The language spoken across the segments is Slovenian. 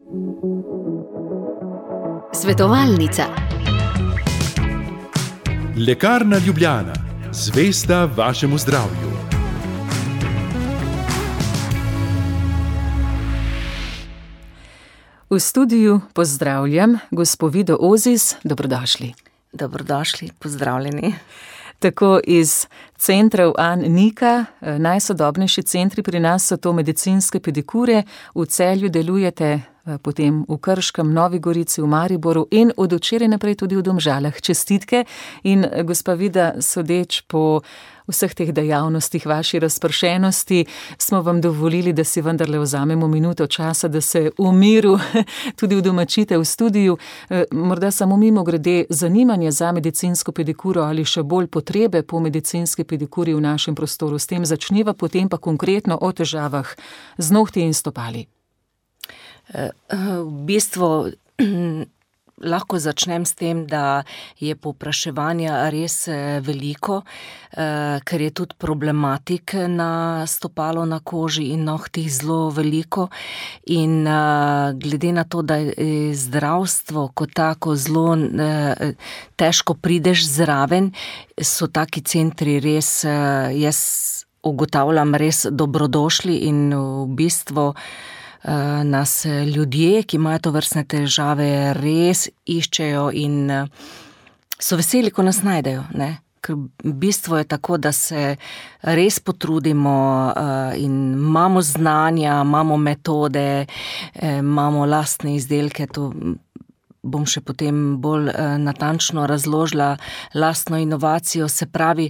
Svetovalnica. Lekarna Ljubljana, zvesta vašemu zdravju. V studiu pozdravljam gospo Vido Ozis, dobrodošli. Dobrodošli, pozdravljeni. Tako iz centrov An Nika, najsodobnejši centri pri nas so to medicinske pedikure, v Celju delujete, potem v Krškem, Novi Gorici, v Mariboru in od včeraj naprej tudi v Domžalah. Čestitke in gospa Vida, sodeč po vseh teh dejavnostih, vaši razpršenosti, smo vam dovolili, da si vendarle vzamemo minuto časa, da se v miru tudi udomačite v studiu. Morda samo mimogrede, zanimanje za medicinsko pedikuro ali še bolj potrebe po medicinski pedikuri v našem prostoru. S tem začniva, potem pa konkretno o težavah z nohti in stopali. V bistvu lahko začnem s tem, da je povpraševanja res veliko, ker je tudi problematik na stopalo, na koži in nohtih zelo veliko. In glede na to, da je zdravstvo kot tako zelo težko prideš zraven, so taki centri res, jaz ugotavljam, res dobrodošli in v bistvu nas ljudje, ki imajo tovrstne težave, res iščejo in so veseli, ko nas najdejo, ne? Ker v bistvu je tako, da se res potrudimo in imamo znanja, imamo metode, imamo lastne izdelke, to bom še potem bolj natančno razložila, lastno inovacijo, se pravi,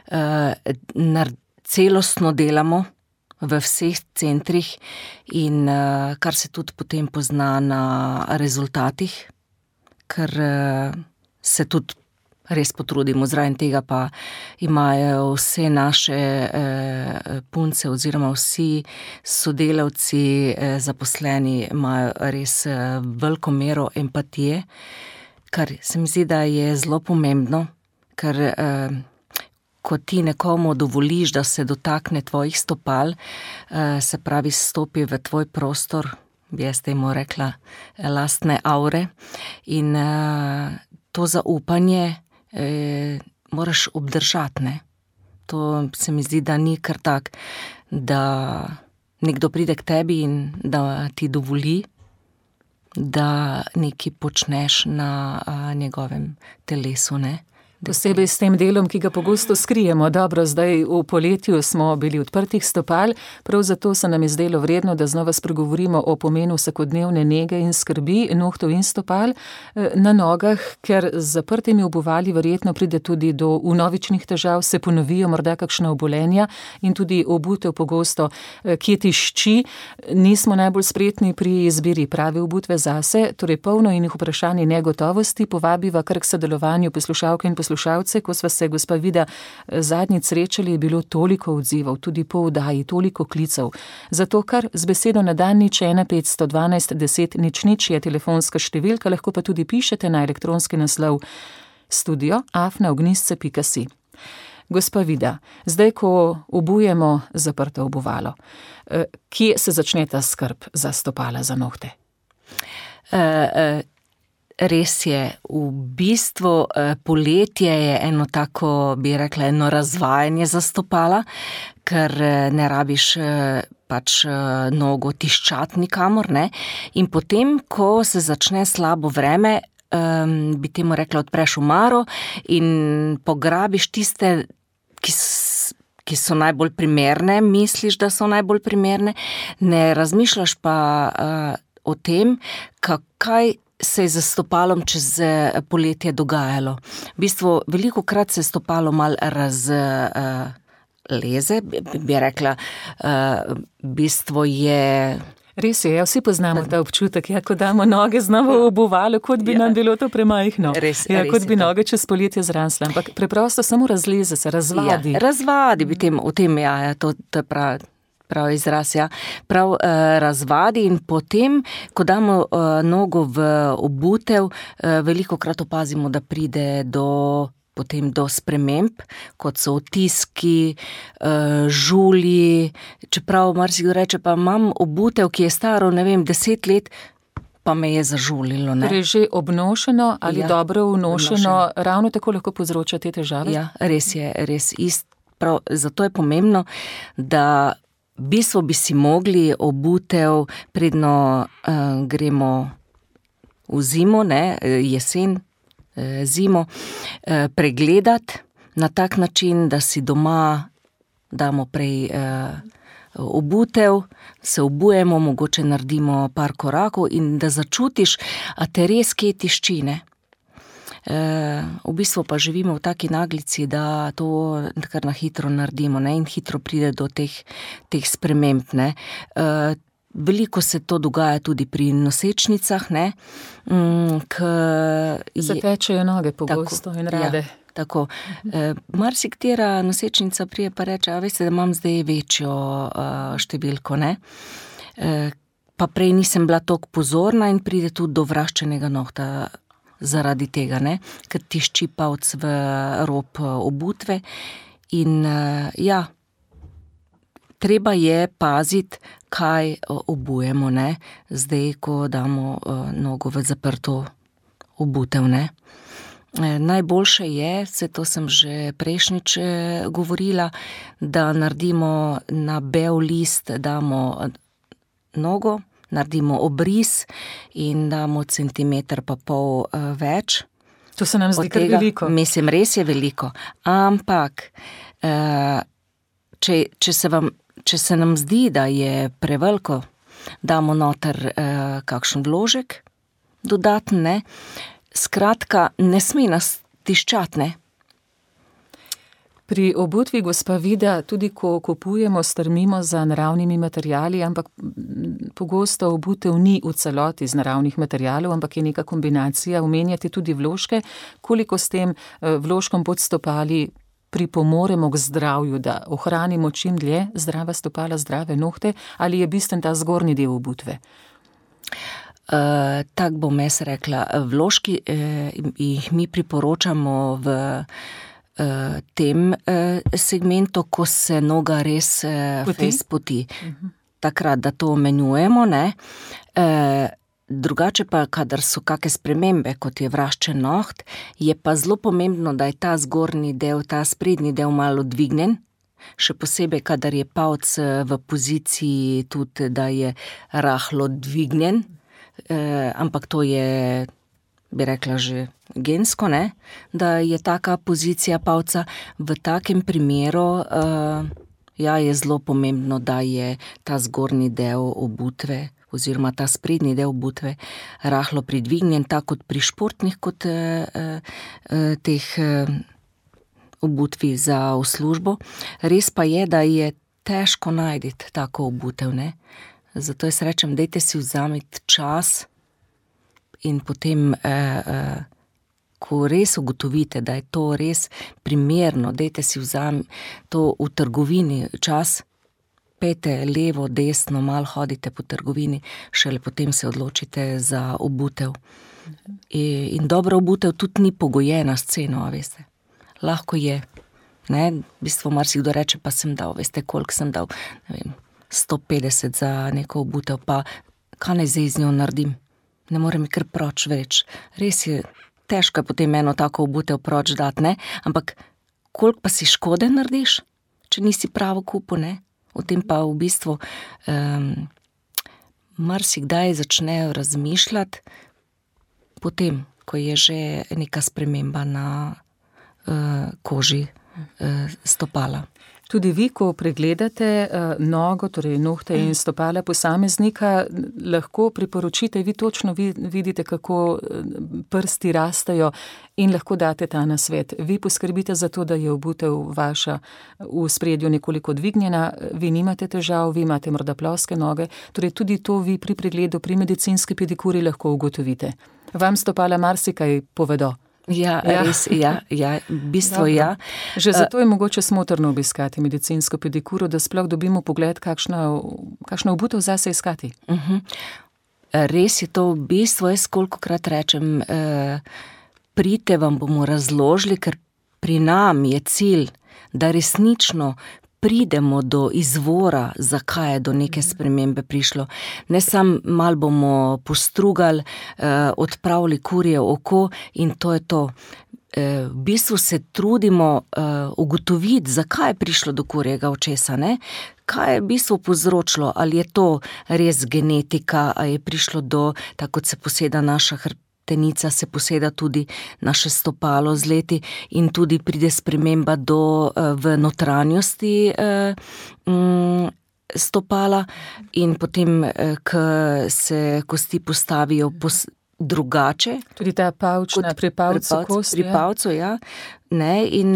celostno delamo v vseh centrih in kar se tudi potem pozna na rezultatih, ker se tudi res potrudimo, zraven tega pa imajo vse naše punce oziroma vsi sodelavci, zaposleni imajo res veliko mero empatije, kar se mi zdi, da je zelo pomembno, ker ko ti nekomu dovoliš, da se dotakne tvojih stopal, se pravi, stopi v tvoj prostor, bi jaz temu rekla, lastne aure in to zaupanje moraš obdržati, ne. To se mi zdi, da ni kar tak, da nekdo pride k tebi in da ti dovoli, da nekaj počneš na njegovem telesu, ne. Posebej s tem delom, ki ga pogosto skrijemo. Dobro, zdaj v poletju smo bili odprtih stopal, prav zato se nam je zdelo vredno, da znova spregovorimo o pomenu vsakodnevne nege in skrbi nohtov in stopal na nogah, ker z zaprtimi obuvali verjetno pride tudi do vnovičnih težav, se ponovijo morda kakšna obolenja in tudi obutev pogosto, kje tišči. Nismo najbolj spretni pri izbiri prave obutve zase, torej polno in vprašanje negotovosti povabiva kar k sodelovanju poslušalke in poslušalce. Ko sva se, gospa Vida, zadnjič srečali, je bilo toliko odzivov, tudi po oddaji, toliko klicev. Zato kar z besedo na dan 1-512 10 00 je telefonska številka, lahko pa tudi pišete na elektronski naslov studio@ognisce.si. Gospa Vida, zdaj, ko obujemo zaprto obuvalo, kje se začne ta skrb za stopala, za nohte? Res je, v bistvu poletje je eno tako, bi rekla, eno razvajanje za stopala, ker ne rabiš pač nogo tiščati nikamor, ne. In potem, ko se začne slabo vreme, bi temu rekla, odpreš omaro in pograbiš tiste, ki so najbolj primerne, misliš, da so najbolj primerne, ne razmišljaš pa o tem, kaj se je z stopalom čez poletje dogajalo. V bistvu, velikokrat se stopalo malo razleze, bi rekla, v bistvu je... Res je, vsi poznamo ta občutek, ko damo noge znova v obuvalo, kot bi nam bilo to premajhno. Kot bi noge čez poletje zrasle, ampak preprosto samo razleze se, razvadi. Ja, razvadi bi v tem, to je prav izraz, prav razvadi in potem, ko damo nogo v obutev, velikokrat opazimo, da pride potem do sprememb, kot so otiski, žulji, čeprav marsikdo reče, pa imam obutev, ki je staro, 10 let, pa me je zažulilo, ne. Torej že obnošeno ali dobro vnošeno, ravno tako lahko povzroča te težave? Ja, res je, res prav, zato je pomembno, da v bistvu bi si mogli obutev, predno gremo v zimo, ne, jesen, zimo, pregledati na tak način, da si doma damo prej obutev, se obujemo, mogoče naredimo par korakov in da začutiš, a te res kje tišči, ne. V bistvu pa živimo v taki naglici, da to kar na hitro naredimo, ne, in hitro pride do teh sprememb, ne. Veliko se to dogaja tudi pri nosečnicah, ne, zatečejo noge pogosto in rade. Ja. Tako. Marsikatera nosečnica prije pa reče, a veste, da imam zdaj večjo številko, ne. Pa prej nisem bila toliko pozorna in pride tudi do vraščenega nohta zaradi tega, ne, ker tišči palc v rob obutve in ja, treba je paziti, kaj obujemo, ne, zdaj, ko damo nogo v zaprto obutev, ne. Najboljše je, vse to sem že prejšnjič govorila, da naredimo na bel list, damo nogo, naredimo obris in damo 1,5 centimetra več. To se nam zdi kar veliko. Mislim, res je veliko, ampak če se nam zdi, da je preveliko, damo noter kakšen vložek dodaten, ne. Skratka, ne sme nas tiščati, ne. Pri obutvi, gospa Vida, tudi ko kupujemo, strmimo za naravnimi materiali, ampak pogosto obutev ni v celoti iz naravnih materialov, ampak je neka kombinacija, omenjate tudi vložke. Koliko s tem vložkom pod stopali pripomoremo k zdravju, da ohranimo čim dlje zdrava stopala, zdrave nohte, ali je bistven ta zgornji del obutve? Tak bom jaz rekla, vložki jih mi priporočamo v tem segmentu, ko se noga res fejst poti. Takrat, da to menjujemo, ne. Drugače pa, kadar so kake spremembe, kot je vraščen noht, je pa zelo pomembno, da je ta zgornji del, ta sprednji del malo dvignen, še posebej, kadar je palc v poziciji tudi, da je rahlo dvignen, ampak to je, bi rekla, že gensko, ne, da je taka pozicija palca. V takem primeru, ja, je zelo pomembno, da je ta zgornji del obutve oziroma ta sprednji del obutve rahlo pridvignjen, tako kot pri športnih, kot teh obutvi za v službo. Res pa je, da je težko najti tako obutev, ne. Zato jaz rečem, dajte si vzameti čas in potem, ko res ugotovite, da je to res primerno, dajte si vzameti to v trgovini čas, pejte levo, desno, malo hodite po trgovini, šele potem se odločite za obutev. In dobra obutev tudi ni pogojena s ceno, a veste. Lahko je, ne, v bistvu marsikdo reče, pa sem dal, veste, koliko sem dal, ne vem, 150 za neko obutev, pa kaj naj zdaj z njo naredim? Ne more mi kar proč vreč. Res je, težko je potem eno tako obutev proč dati, ne? Ampak koliko pa si škode narediš, če nisi pravo kupil, ne? O tem pa v bistvu marsikdaj začnejo razmišljati potem, ko je že neka sprememba na koži stopala. Tudi vi, ko pregledate nogo, torej nohte in stopala posameznika, lahko priporočite, vi točno vidite, kako prsti rastejo in lahko date ta nasvet. Vi poskrbite za to, da je obutev vaša v spredju nekoliko dvignjena, vi nimate težav, vi imate morda ploske noge, torej tudi to vi pri pregledu, pri medicinski pedikuri lahko ugotovite. Vam stopala marsikaj povedo. Ja, res, ja, v bistvu ja. Že zato je mogoče smotrno obiskati medicinsko pedikuro, da sploh dobimo pogled, kakšno obutev zase iskati. Res je to v bistvu, jaz kolikokrat rečem, pridite, vam bomo razložili, ker pri nam je cilj, da resnično pridemo do izvora, zakaj je do neke spremembe prišlo. Ne samo malo bomo postrugali, odpravili kurje oko in to je to. V bistvu se trudimo ugotoviti, zakaj je prišlo do kurjega očesa, ne? Kaj je v bistvu povzročilo, ali je to res genetika, ali je prišlo do, tako kot se poseda naša hrbtenica, se poseda tudi naše stopalo z leti in tudi pride sprememba v notranjosti stopala in potem, ko se kosti postavijo drugače. Tudi ta pavčna, pri pavcu kost. Pri pavcu, ja. Ne, in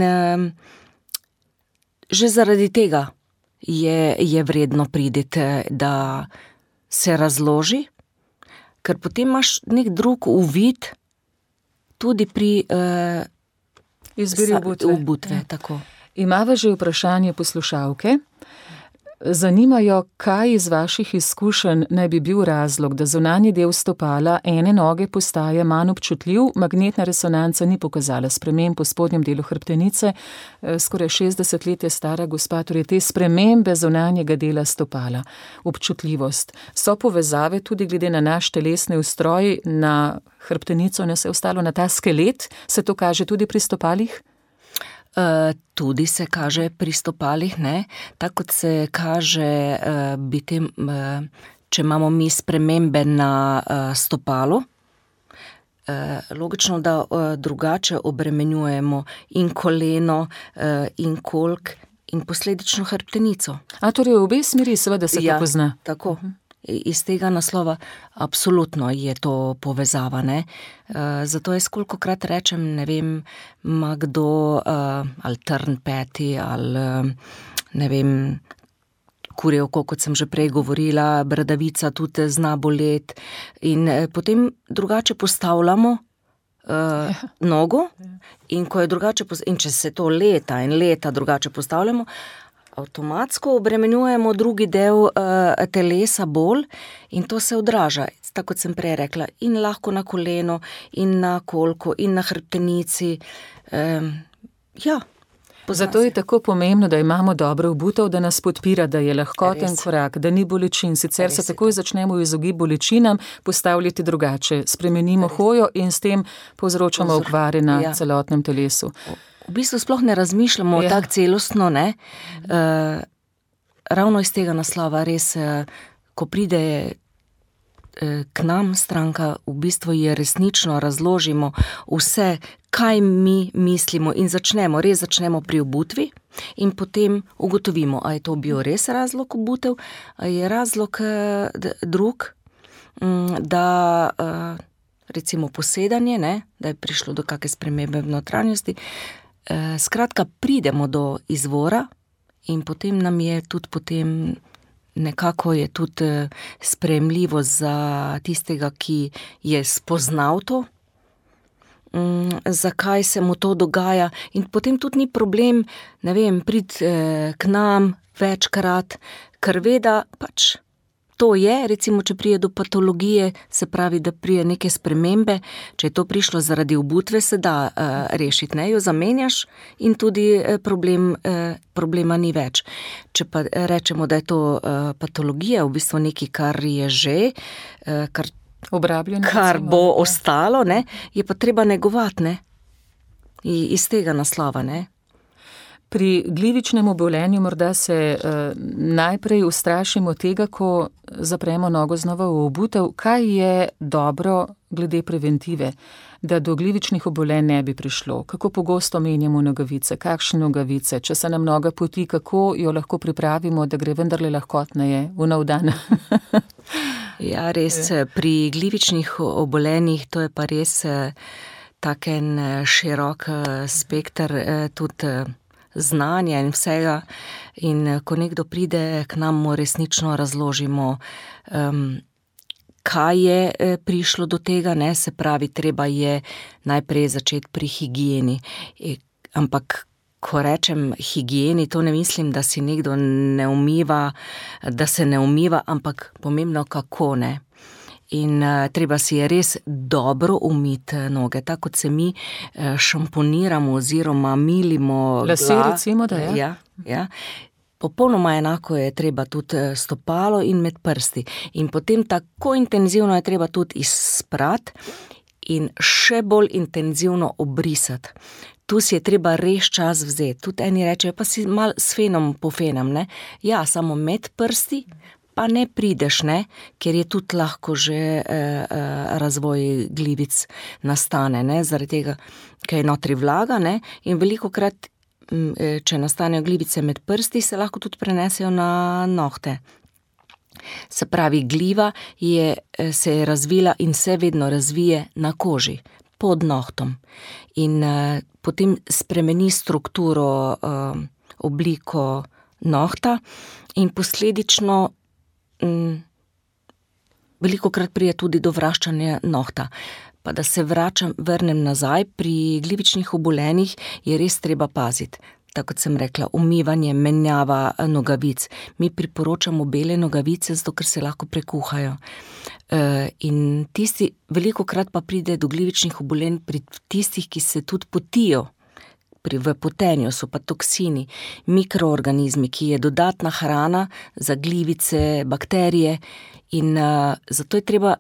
že zaradi tega je vredno prideti, da se razloži, ker potem imaš nek drug uvid tudi pri izbiri obutve. Ja. Tako. Imava že vprašanje poslušalke. Zanimajo, kaj iz vaših izkušenj naj bi bil razlog, da zunanji del stopala ene noge postaje manj občutljiv, magnetna resonanca ni pokazala sprememb po spodnjem delu hrbtenice, skoraj 60 let je stara gospa, torej te spremembe zunanjega dela stopala, občutljivost. So povezave tudi glede na naš telesni ustroj, na hrbtenico, na vse ostalo, na ta skelet, se to kaže tudi pri stopalih? Tudi se kaže pri stopalih, ne. Tako kot se kaže, če imamo mi spremembe na stopalu, logično, da drugače obremenjujemo in koleno, in kolk, in posledično hrbtenico. Torej v obe smeri seveda se to pozna. Tako. Iz tega naslova absolutno je to povezava, ne. Zato jaz kolikokrat rečem, ne vem, ima kdo ali trn peti ali ne vem, kurje oko, kot sem že prej govorila, bradavica tudi zna boleti in potem drugače postavljamo nogo in ko je drugače, in če se to leta in leta drugače postavljamo, avtomatsko obremenjujemo drugi del telesa bolj in to se odraža, tako kot sem prej rekla, in lahko na koleno, in na kolku, in na hrbtenici. Zato je tako pomembno, da imamo dobro obutev, da nas podpira, da je lahkoten korak, da ni bolečin. Sicer se takoj začnemo v izogib bolečinam postavljati drugače. Spremenimo hojo in s tem povzročamo okvare na celotnem telesu. V bistvu sploh ne razmišljamo tako celostno, ne. Ravno iz tega naslova res, ko pride k nam stranka, v bistvu je resnično razložimo vse, kaj mi mislimo in res začnemo pri obutvi in potem ugotovimo, a je to bil res razlog obutev, a je razlog drug, da recimo posedanje, ne, da je prišlo do kakšne spremembe v notranjosti. Skratka, pridemo do izvora in potem nam je tudi potem nekako je tudi sprejemljivo za tistega, ki je spoznal to, zakaj se mu to dogaja in potem tudi ni problem, ne vem, priti k nam večkrat, ker ve, da pač to je, recimo, če prije do patologije, se pravi, da prije neke spremembe, če je to prišlo zaradi obutve, se da rešiti, ne, jo zamenjaš in tudi problema ni več. Če pa rečemo, da je to patologija, v bistvu nekaj, kar je že, kar bo ostalo, ne, je pa treba negovati, ne, iz tega naslova, ne. Pri glivičnem obolenju morda se najprej ustrašimo tega, ko zapremo nogo znova v obutev. Kaj je dobro glede preventive, da do glivičnih obolenj ne bi prišlo? Kako pogosto menjamo nogavice? Kakšne nogavice? Če se nam noga poti, kako jo lahko pripravimo, da gre vendarle lahkotneje v nov dan? Ja, res, pri glivičnih obolenjih to je pa res tak en širok spekter tudi znanja in vsega in ko nekdo pride k nam, mu resnično razložimo, kaj je prišlo do tega, ne, se pravi, treba je najprej začeti pri higieni, ampak ko rečem higieni, to ne mislim, da si nekdo ne umiva, da se ne umiva, ampak pomembno kako, ne. In treba si je res dobro umiti noge, tako kot se mi šamponiramo oziroma milimo lase, recimo, da je. Ja. popolnoma enako je treba tudi stopalo in med prsti. In potem tako intenzivno je treba tudi izprati in še bolj intenzivno obrisati. Tu si je treba res čas vzeti. Tudi eni rečejo, pa si malo s fenom pofenam, ne? Ja, samo med prsti pa ne prideš, ne? Ker je tudi lahko že razvoj glivic nastane, ne? Zaradi tega, ker je notri vlaga, ne? In velikokrat, če nastanejo glivice med prsti, se lahko tudi prenesejo na nohte. Se pravi, gliva se je razvila in se vedno razvije na koži, pod nohtom. In potem spremeni strukturo, obliko nohta in posledično velikokrat pride tudi do vraščanja nohta. Pa da se vrnem nazaj, pri glivičnih obolenjih je res treba paziti. Tako kot sem rekla, umivanje, menjava nogavic. Mi priporočamo bele nogavice, zato ker se lahko prekuhajo. In velikokrat pa pride do glivičnih obolenj pri tistih, ki se tudi potijo. V potenju so pa toksini, mikroorganizmi, ki je dodatna hrana za glivice, bakterije in zato je treba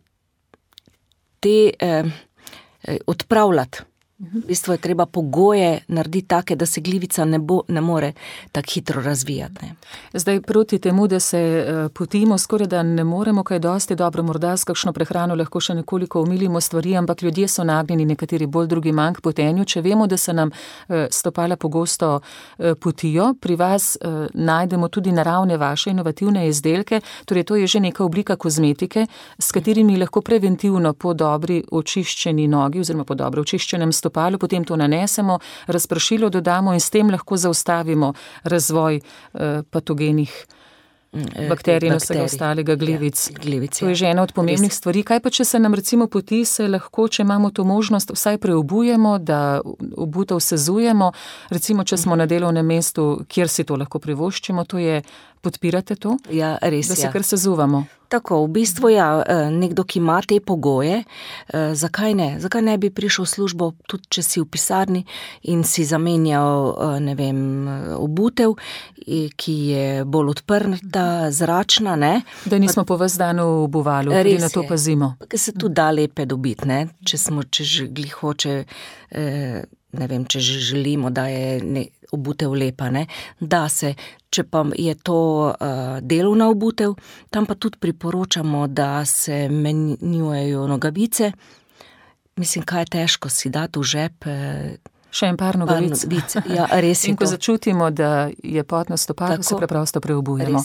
te odpravljati. V bistvu je treba pogoje narediti take, da se glivica ne more tako hitro razvijati. Ne. Zdaj, proti temu, da se potimo, skoraj da ne moremo kaj dosti dobro, morda s kakšno prehrano lahko še nekoliko omilimo stvari, ampak ljudje so nagnjeni, nekateri bolj, drugi manj k potenju. Če vemo, da se nam stopala pogosto potijo, pri vas najdemo tudi naravne vaše inovativne izdelke, torej to je že neka oblika kozmetike, s katerimi lahko preventivno po dobri očiščeni nogi oziroma po dobro očiščenem potem to nanesemo, razpršilo dodamo in s tem lahko zaustavimo razvoj patogenih bakterij in vsega ostalega glivic. To je že ena od pomembnih stvari. Kaj pa, če se nam recimo poti, se lahko, če imamo to možnost, vsaj preobujemo, da obutev sezujemo, recimo, če smo na delovnem mestu, kjer si to lahko privoščimo, to je, podpirate to? Ja, res, da se kar sezuvamo. Tako, v bistvu nekdo, ki ima te pogoje, zakaj ne? Zakaj ne bi prišel v službo, tudi če si v pisarni in si zamenjal, obutev, ki je bolj odprta, zračna, ne? Da nismo po ves dan v obuvalu, tudi na to pazimo. Ker se tudi da lepe dobiti, ne? Če hoče, če že želimo, da je obutev lepa, ne? Da se, če pa je to delovna obutev, tam pa tudi priporočamo, da se menjujejo nogavice. Mislim, kaj je težko si dati v žep. Še en par nogavic. Ja, res je. In ko začutimo, da je pot na stopalu, se preprosto preobujemo.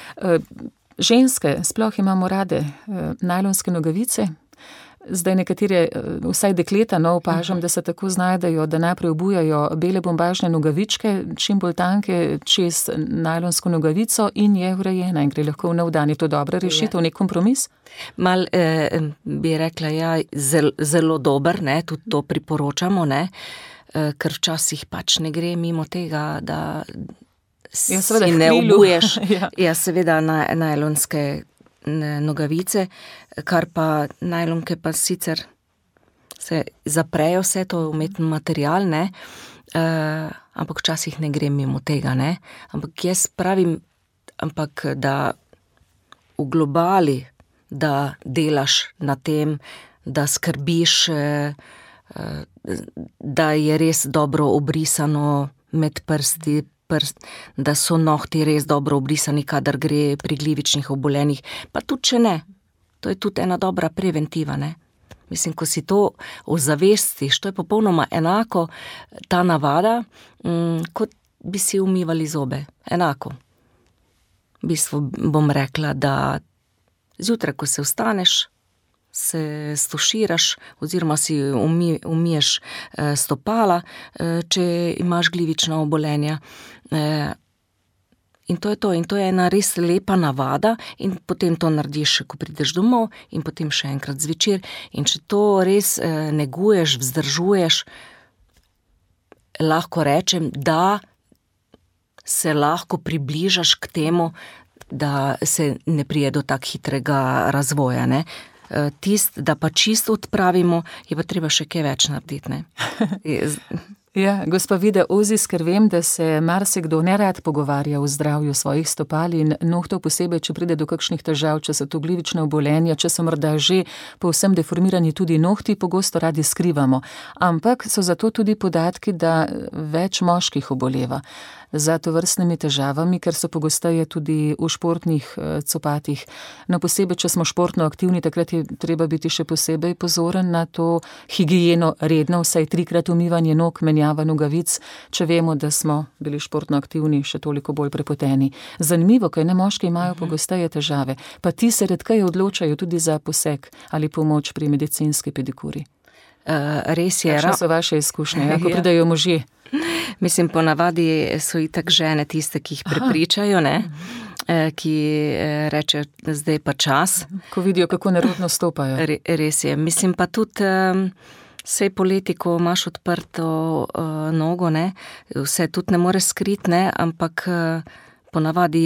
Ženske sploh imamo rade najlonske nogavice. Zdaj nekatere, vsaj dekleta, opažam, da se tako znajdejo, da najprej obujajo bele bombažne nogavičke, čim bolj tanke, čez najlonsko nogavico in je urejena in gre lahko v nov dan. Je to dobra rešitev, nek kompromis? Mal bi rekla, ja, zelo dober, ne, tudi to priporočamo, ne, ker včasih pač ne gre mimo tega, da si ne obuješ. Ja, seveda najlonske nogavice, kar pa najlonke pa sicer se zaprejo, vse to umeten material, ne, ampak včasih ne gre mimo tega, ne, ampak jaz pravim, da v globali, da delaš na tem, da skrbiš, da je res dobro obrisano med prsti, da so nohti res dobro obrisani, kadar gre pri glivičnih obolenjih, pa tudi če ne, to je tudi ena dobra preventiva, ne. Mislim, ko si to ozavestiš, to je popolnoma enako ta navada, kot bi si umivali zobe, enako. V bistvu bom rekla, da zjutraj, ko se vstaneš, se stoširaš oziroma si umiješ stopala, če imaš glivična obolenja. In to je to. In to je ena res lepa navada in potem to narediš, ko prideš domov in potem še enkrat zvečer. In če to res neguješ, vzdržuješ, lahko rečem, da se lahko približaš k temu, da se ne prije do tak hitrega razvoja, ne. Da pa čisto odpravimo, je pa treba še kaj več narediti, ne. Ja, gospa Vida Ozis, ker vem, da se marsikdo nerad pogovarja o zdravju svojih stopal in nohtov, posebej, če pride do kakšnih težav, če so to glivična obolenja, če so morda že povsem deformirani tudi nohti, pogosto radi skrivamo. Ampak so zato tudi podatki, da več moških oboleva za tovrstnimi težavami, ker so pogosteje tudi v športnih copatih. No, posebej, če smo športno aktivni, takrat je treba biti še posebej pozoren na to higieno, redno, vsaj 3-krat umivanje nog, menjava nogavic, če vemo, da smo bili športno aktivni, še toliko bolj prepoteni. Zanimivo, kaj ne moški imajo pogosteje težave, pa ti se redkeje odločajo tudi za poseg ali pomoč pri medicinski pedikuri. Res je. Kakšne so vaše izkušnje, ko pridejo možje? Mislim, ponavadi so itak žene tiste, ki jih prepričajo, ne? Ki rečejo, zdaj pa čas. Ko vidijo, kako nerodno stopajo. Res je. Mislim pa tudi, sej poleti, ko imaš odprto nogo, ne? Vse tudi ne more skriti, ne? Ampak ponavadi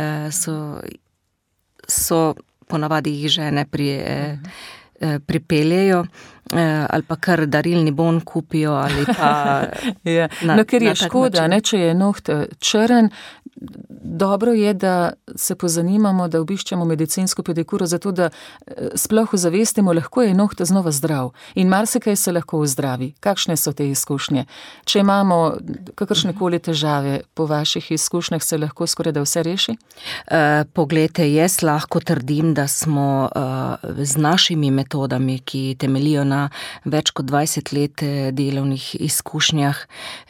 so ponavadi jih žene pripeljejo, ali pa kar darilni bon kupijo, ali pa ja. No, ker je škoda, ne, če je noht črn, dobro je, da se pozanimamo, da obiščemo medicinsko pedikuro, zato da sploh ozavestimo, lahko je noht znova zdrav in marsikaj se lahko ozdravi. Kakšne so te izkušnje? Če imamo kakršnekoli težave, po vaših izkušnjah se lahko skoraj da vse reši? Poglejte, jaz lahko trdim, da smo z našimi metodami, ki temeljijo na več kot 20 let delovnih izkušnjah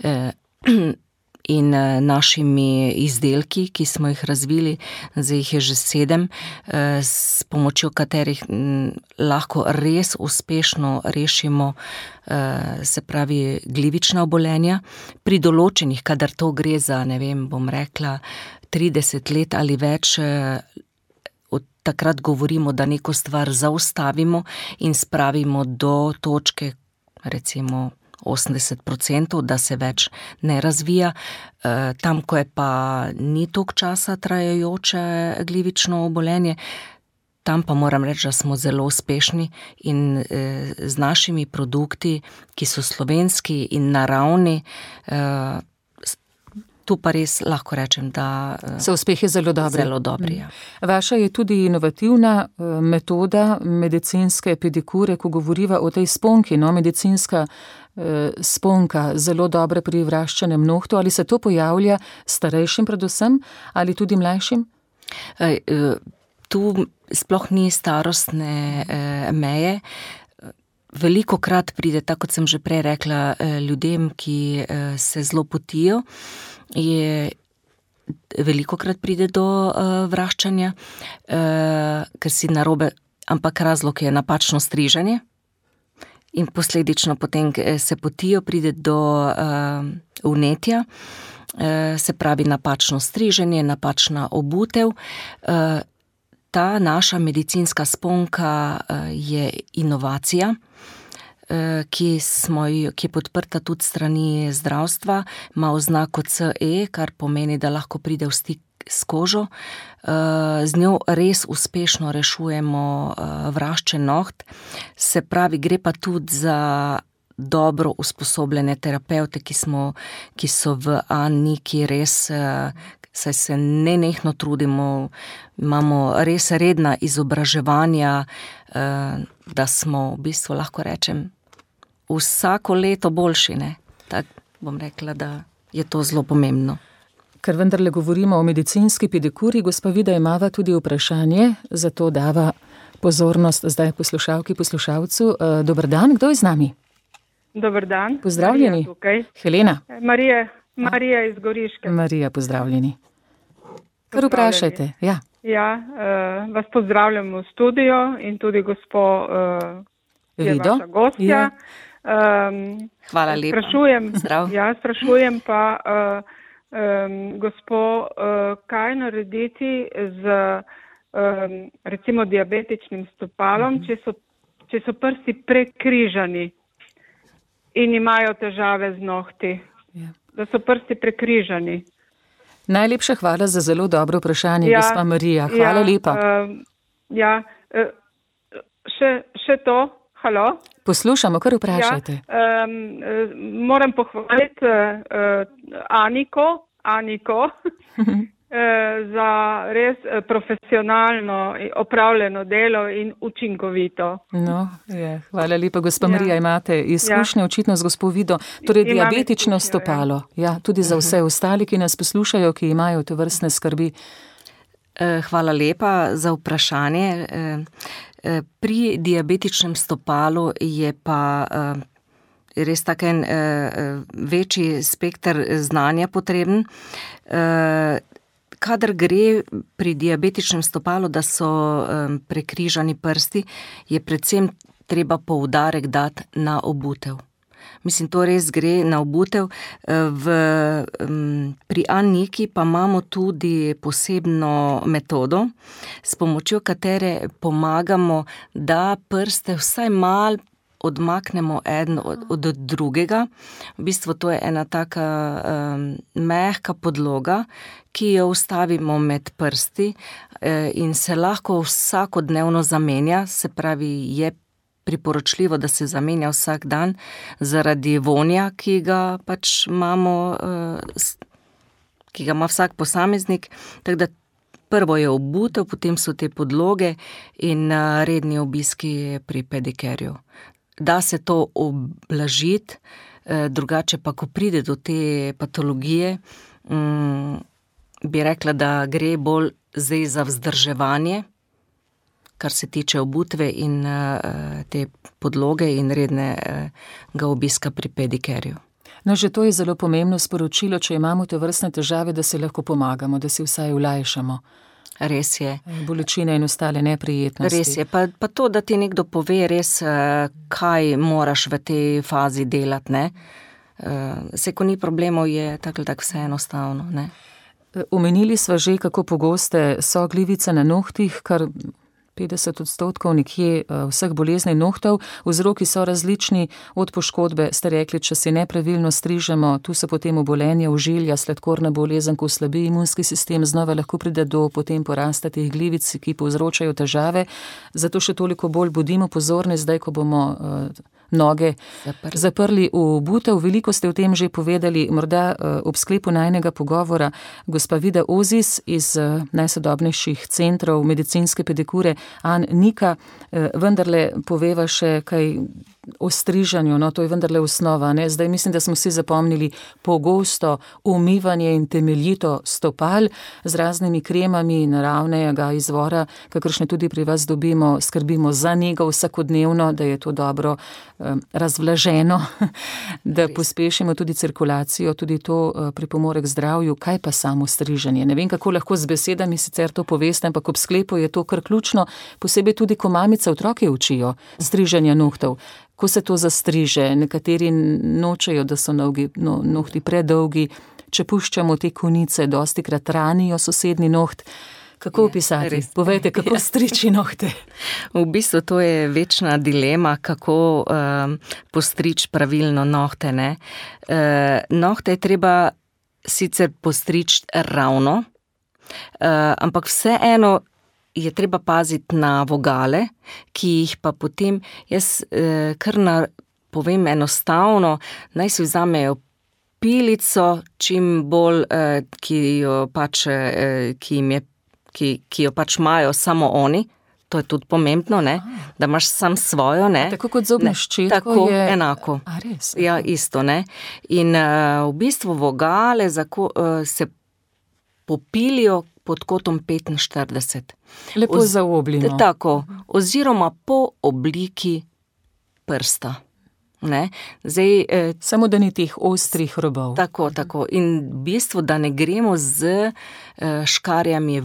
in našimi izdelki, ki smo jih razvili, zdaj jih je že 7, s pomočjo katerih lahko res uspešno rešimo, se pravi, glivična obolenja. Pri določenih, kadar to gre za, ne vem, bom rekla, 30 let ali več, od takrat govorimo, da neko stvar zaustavimo in spravimo do točke, recimo 80%, da se več ne razvija. Tam, ko je pa ni toliko časa trajajoče glivično obolenje, tam pa moram reči, da smo zelo uspešni in z našimi produkti, ki so slovenski in naravni, tu pa res lahko rečem, da so uspehi zelo dobri. Zelo dobri, ja. Vaša je tudi inovativna metoda medicinske pedikure, ko govoriva o tej sponki, no, medicinska sponka, zelo dobra pri vraščenem nohtu. Ali se to pojavlja starejšim predvsem ali tudi mlajšim? Tu sploh ni starostne meje. Velikokrat pride, tako kot sem že prej rekla, ljudem, ki se zelo potijo, velikokrat pride do vraščanja, ker si narobe, ampak razlog je napačno striženje in posledično potem se potijo, pride do vnetja, se pravi napačno striženje, napačna obutev. Ta naša medicinska sponka je inovacija, ki je podprta tudi strani zdravstva, ima oznako CE, kar pomeni, da lahko pride v stik s kožo. Z njo res uspešno rešujemo vraščen noht, se pravi, gre pa tudi za dobro usposobljene terapevte, ki so v Aniki res, saj se nenehno trudimo, imamo res redna izobraževanja, da smo v bistvu, lahko rečem, vsako leto boljši, ne? Tako bom rekla, da je to zelo pomembno. Ker vendarle govorimo o medicinski pedikuri, gospa Vida, imava tudi vprašanje, zato dava pozornost zdaj poslušalki, poslušalcu. Dober dan, kdo je z nami? Dober dan. Pozdravljeni. Helena. Marija iz Goriške. Marija, pozdravljeni. Kar vprašajte, ja. Ja, vas pozdravljam v studio in tudi gospo, je vaša gostja. Ja. Hvala lepa. Sprašujem pa gospo, kaj narediti z recimo diabetičnim stopalom, če so prsti prekrižani in imajo težave z nohti, da so prsti prekrižani. Najlepša hvala za zelo dobro vprašanje, gospa Marija. Hvala lepa. Še to, halo? Poslušamo, kar vprašajte. Ja, moram pohvaliti Aniko za res profesionalno opravljeno delo in učinkovito. No, hvala lepa, gospa Marija, imate izkušnje očitno z gospo Vido, torej diabetično stopalo. Ja, tudi za vse ostali, ki nas poslušajo, ki imajo tovrstne skrbi. Hvala lepa za vprašanje. Pri diabetičnem stopalu je pa res tak en večji spekter znanja potreben. Kadar gre pri diabetičnem stopalu, da so prekrižani prsti, je predvsem treba poudarek dati na obutev. Mislim, to res gre na obutev. Pri Aniki pa imamo tudi posebno metodo, s pomočjo katere pomagamo, da prste vsaj malo odmaknemo eden od drugega. V bistvu to je ena taka mehka podloga, ki jo vstavimo med prsti in se lahko vsakodnevno zamenja, se pravi, je priporočljivo, da se zamenja vsak dan zaradi vonja, ki ga pač imamo, ki ga ima vsak posameznik. Tako da prvo je obutev, potem so te podloge in redni obiski pri pedikerju. Da se to oblažiti, drugače pa, ko pride do te patologije, bi rekla, da gre bolj zdaj za vzdrževanje, kar se tiče obutve in te podloge in rednega obiska pri pedikerju. No, že to je zelo pomembno sporočilo, če imamo te vrstne težave, da si lahko pomagamo, da si vsaj olajšamo. Res je. Bolečine in ostale neprijetnosti. Res je, pa to, da ti nekdo pove res, kaj moraš v tej fazi delati, ne. Se, ko ni problemov, je tako vse enostavno, ne. Omenili sva že, kako pogoste so glivice na nohtih, kar 50% nekje vseh bolezni nohtov. Vzroki so različni, od poškodbe, ste rekli, če si nepravilno strižemo, tu so potem obolenja ožilja, sladkorna bolezen, ko slabi imunski sistem, znova lahko pride do potem porasta teh glivic, ki povzročajo težave. Zato še toliko bolj bodimo pozorni zdaj, ko bomo noge zaprli v obutev. Veliko ste o tem že povedali, morda ob sklepu najnega pogovora. Gospa Vida Ozis iz najsodobnejših centrov medicinske pedikure Anika, vendarle poveva še kaj o strižanju, no, to je vendarle osnova, ne? Zdaj mislim, da smo vsi zapomnili pogosto umivanje in temeljito stopal z raznimi kremami naravnega izvora, kakršne tudi pri vas dobimo, skrbimo za njega vsakodnevno, da je to dobro razvlaženo, da pospešimo tudi cirkulacijo, tudi to pripomore k zdravju. Kaj pa samo striženje? Ne vem, kako lahko z besedami sicer to poveste, ampak ob sklepu je to kar ključno, posebej tudi, ko mamice otroke učijo striženja nohtov. Ko se to zastriže, nekateri nočejo, da so nohti predolgi, če puščamo te konice, dostikrat ranijo sosednji noht. Kako opisati? Povejte, kako striči nohte? V bistvu to je večna dilema, kako postriči pravilno nohte, ne. Nohte je treba sicer postriči ravno, ampak vseeno je treba paziti na vogale, ki jih pa potem jaz povem enostavno, naj si vzamejo pilico, čim bolj, ki jo pač imajo samo oni. To je tudi pomembno, ne? Da imaš sam svojo, ne? Tako kot zobno ščetko tako, je... enako. A res? Ja, isto, ne? In v bistvu vogale se popilijo pod kotom 45. Lepo zaobljeno. Tako, oziroma po obliki prsta. Ne? Zdaj, samo da ni teh ostrih robov. Tako. In v bistvu, da ne gremo z škarjami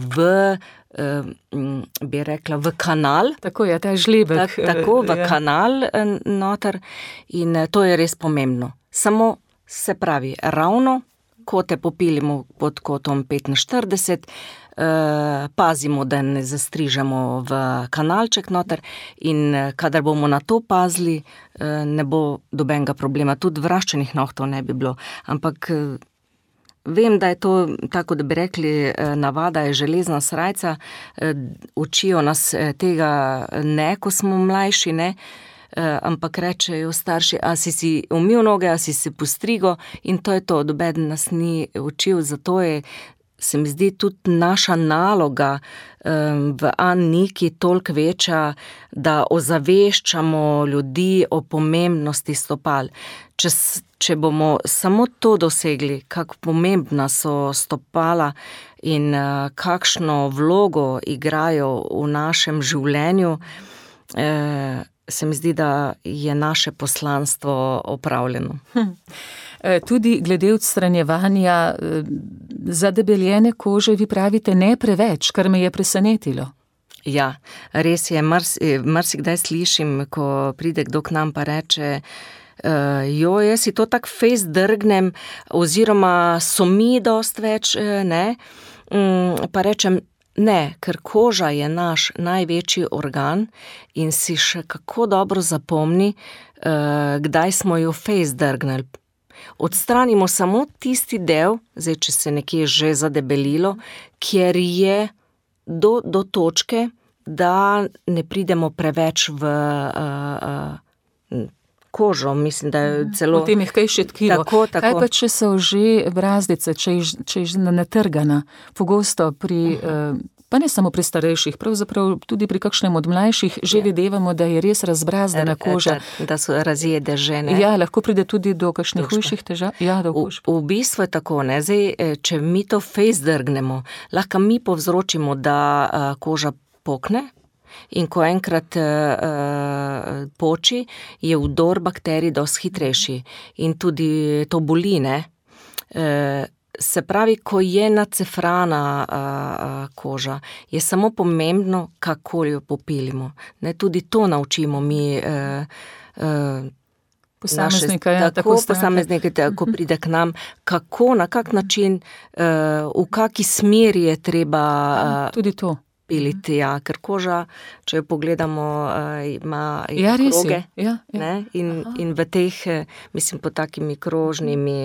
bi rekla, v kanal. Tako je, ta žlebek. Tako, v kanal noter. In to je res pomembno. Samo, se pravi, ravno, ko te popilimo pod kotom 45, pazimo, da ne zastrižemo v kanalček noter in kadar bomo na to pazili, ne bo dobenega problema. Tudi vraščenih nohtov ne bi bilo. Ampak vem, da je to, tako da bi rekli, navada je železna srajca, učijo nas tega ne, ko smo mlajši, ne. ampak rečejo starši, a si umil noge, a si se postrigo in to je to, nobeden nas ni učil, zato je, se mi zdi, tudi naša naloga v Anniki toliko večja, da ozaveščamo ljudi o pomembnosti stopal. Če bomo samo to dosegli, kako pomembna so stopala in kakšno vlogo igrajo v našem življenju, se mi zdi, da je naše poslanstvo opravljeno. Tudi glede odstranjevanja zadebeljene kože, vi pravite ne preveč, kar me je presenetilo. Ja, res je, marsikdaj slišim, ko pride kdo k nam pa reče, jaz si to tak fejst drgnem, oziroma so mi dost več, ne, pa rečem, ne, ker koža je naš največji organ in si še kako dobro zapomni, kdaj smo jo fejst drgnili. Odstranimo samo tisti del, zdaj, če se nekje že zadebelilo, kjer je do točke, da ne pridemo preveč v kožo, mislim, da je celo... Potem jih kaj še tkilo. Tako. Kaj pa, če so že brazdice, če je že natrgana, pogosto pri... Pa ne samo pri starejših, pravzaprav tudi pri kakšnem od mlajših, že videvamo, da je res razbrazdana koža. Da so razjede žene. Ja, lahko pride tudi do kakšnih hujših težav. Ja, do okužb. V bistvu je tako, ne, zdaj, če mi to fejst drgnemo, lahko mi povzročimo, da koža pokne in ko enkrat poči, je vdor bakterij dosti hitrejši in tudi to boli, ne. Se pravi, ko je nacefrana koža, je samo pomembno, kako jo popilimo. Ne, tudi to naučimo mi posameznike, ko pride k nam, kako, na kak način, v kaki smeri je treba tudi to piliti, ja, ker koža, če jo pogledamo, ima kroge, ne, in v teh, mislim, pod takimi krožnimi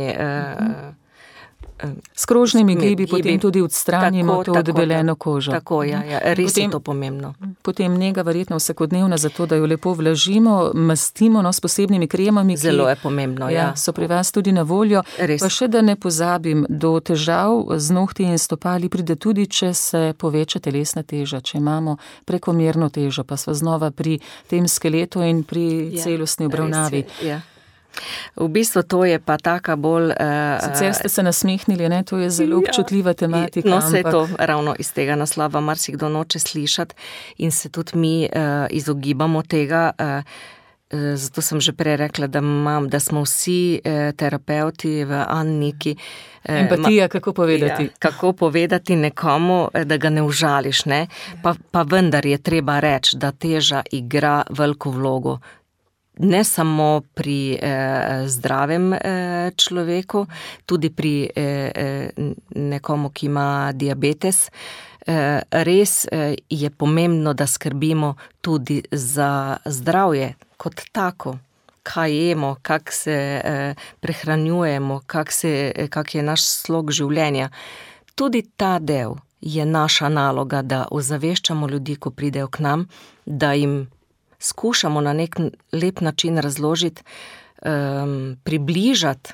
s krožnimi gibi potem tudi odstranimo to debeljeno kožo. Tako, ja, res je to pomembno. Potem njega verjetno vsakodnevna, zato da jo lepo vlažimo, mastimo s posebnimi kremami, zelo je pomembno, ja. So pri vas tudi na voljo. Res. Pa še da ne pozabim, do težav z nohti in stopali pride tudi, če se poveča telesna teža, če imamo prekomerno težo, pa sva znova pri tem skeletu in pri celostni obravnavi. V bistvu to je pa taka bolj... Sicer ste se nasmehnili, ne? To je zelo občutljiva tematika. No, se je to ravno iz tega naslova marsikdo noče slišati in se tudi mi izogibamo tega. Zato sem že prej rekla, da smo vsi terapeuti v Anniki. Empatija, kako povedati. Ja, kako povedati nekomu, da ga ne užališ, ne? Pa vendar je treba reči, da teža igra veliko vlogo. Ne samo pri zdravem človeku, tudi pri nekomu, ki ima diabetes. Res je pomembno, da skrbimo tudi za zdravje kot tako. Kaj jemo, kako se prehranjujemo, kak je naš slog življenja. Tudi ta del je naša naloga, da ozaveščamo ljudi, ko pridejo k nam, da jim skušamo na nek lep način razložiti, približati,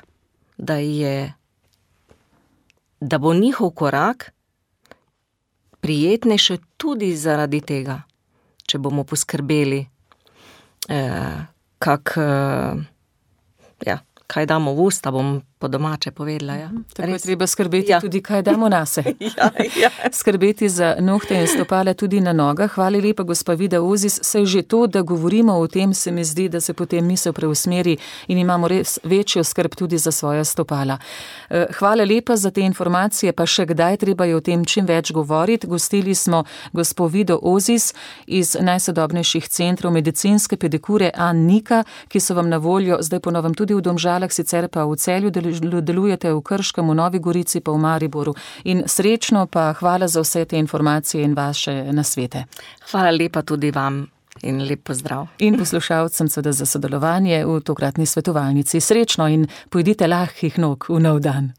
da bo njihov korak prijetnejši tudi zaradi tega, če bomo poskrbeli, kaj damo v usta, bom po domače povedala. Ja. Tako je treba skrbeti tudi, kaj damo nase. Skrbeti za nohte in stopala tudi na nogah. Hvala lepa, gospa Vida Ozis. Saj že to, da govorimo o tem, se mi zdi, da se potem misel preusmeri in imamo res večjo skrb tudi za svoja stopala. Hvala lepa za te informacije, pa še kdaj treba je o tem čim več govoriti. Gostili smo gospo Vido Ozis iz najsodobnejših centrov medicinske pedikure Annika, ki so vam na voljo zdaj po novem tudi v Domžalah, sicer pa v Celju delujete, v Krškem, v Novi Gorici, pa v Mariboru. In srečno, pa hvala za vse te informacije in vaše nasvete. Hvala lepa tudi vam in lep pozdrav. In poslušalcem seveda za sodelovanje v tokratni svetovalnici. Srečno in pojdite lahkih nog v nov dan.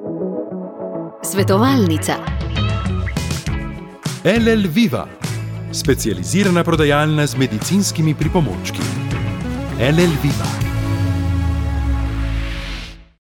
Svetovalnica. LL Viva. specializirana prodajalna z medicinskimi pripomočki. LL Viva.